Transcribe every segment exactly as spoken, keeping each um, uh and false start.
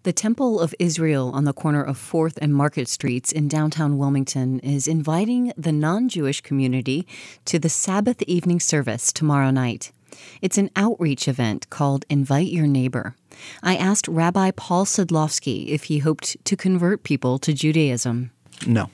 The Temple of Israel on the corner of fourth and Market Streets in downtown Wilmington is inviting the non-Jewish community to the Sabbath evening service tomorrow night. It's an outreach event called Invite Your Neighbor. I asked Rabbi Paul Sadlowski if he hoped to convert people to Judaism. No.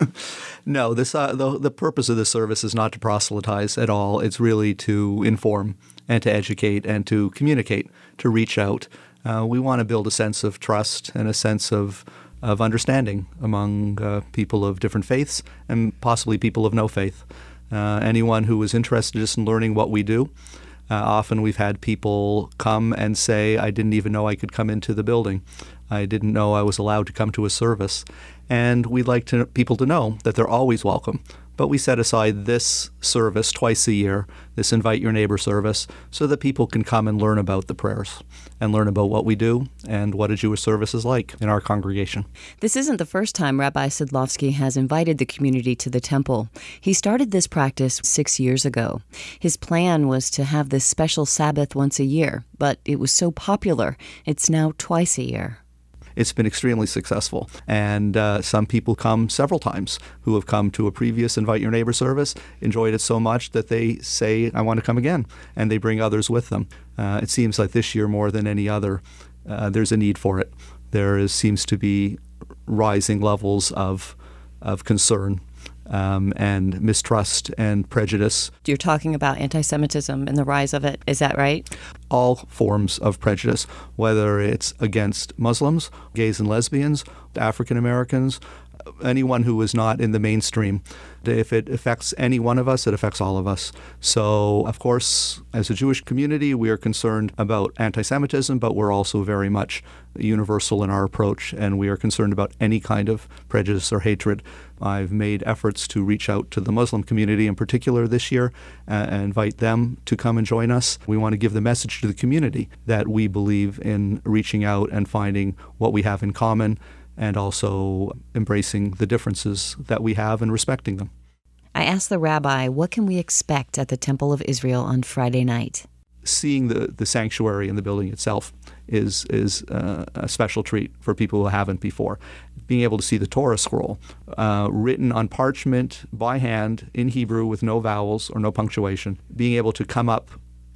no, this uh, the, the purpose of this service is not to proselytize at all. It's really to inform and to educate and to communicate, to reach out. Uh, we want to build a sense of trust and a sense of of understanding among uh, people of different faiths and possibly people of no faith. Uh, anyone who is interested just in learning what we do. Uh, often we've had people come and say, I didn't even know I could come into the building. I didn't know I was allowed to come to a service. And we'd like to, people to know that they're always welcome. But we set aside this service twice a year, this Invite Your Neighbor service, so that people can come and learn about the prayers and learn about what we do and what a Jewish service is like in our congregation. This isn't the first time Rabbi Sadlowski has invited the community to the temple. He started this practice six years ago. His plan was to have this special Sabbath once a year, but it was so popular, it's now twice a year. It's been extremely successful. And uh, some people come several times who have come to a previous Invite Your Neighbor service, enjoyed it so much that they say, I want to come again, and they bring others with them. Uh, it seems like this year more than any other, uh, there's a need for it. There is, seems to be rising levels of, of concern Um, and mistrust and prejudice. You're talking about anti-Semitism and the rise of it. Is that right? All forms of prejudice, whether it's against Muslims, gays and lesbians, African Americans, anyone who is not in the mainstream. If it affects any one of us, it affects all of us. So, of course, as a Jewish community, we are concerned about anti-Semitism, but we're also very much universal in our approach, and we are concerned about any kind of prejudice or hatred. I've made efforts to reach out to the Muslim community in particular this year uh, and invite them to come and join us. We want to give the message to the community that we believe in reaching out and finding what we have in common, and also embracing the differences that we have and respecting them. I asked the rabbi, what can we expect at the Temple of Israel on Friday night? Seeing the, the sanctuary and the building itself is is uh, a special treat for people who haven't before. Being able to see the Torah scroll uh, written on parchment by hand in Hebrew with no vowels or no punctuation. Being able to come up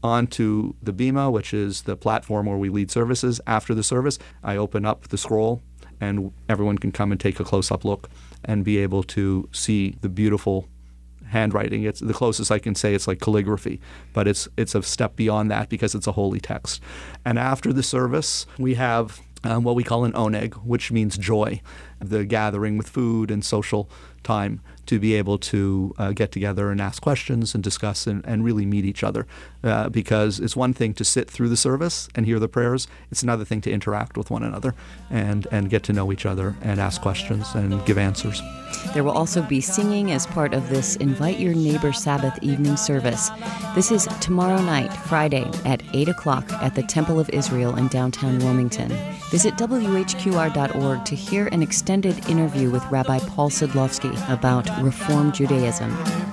onto the bima, which is the platform where we lead services. After the service, I open up the scroll and everyone can come and take a close-up look and be able to see the beautiful handwriting. It's the closest I can say it's like calligraphy, but it's it's a step beyond that because it's a holy text. And after the service, we have um, what we call an oneg, which means joy, the gathering with food and social time to be able to uh, get together and ask questions and discuss and, and really meet each other. Uh, because it's one thing to sit through the service and hear the prayers. It's another thing to interact with one another and, and get to know each other and ask questions and give answers. There will also be singing as part of this Invite Your Neighbor Sabbath evening service. This is tomorrow night, Friday, at eight o'clock at the Temple of Israel in downtown Wilmington. Visit W H Q R dot org to hear an extended interview with Rabbi Paul Sadlowski about Reform Judaism.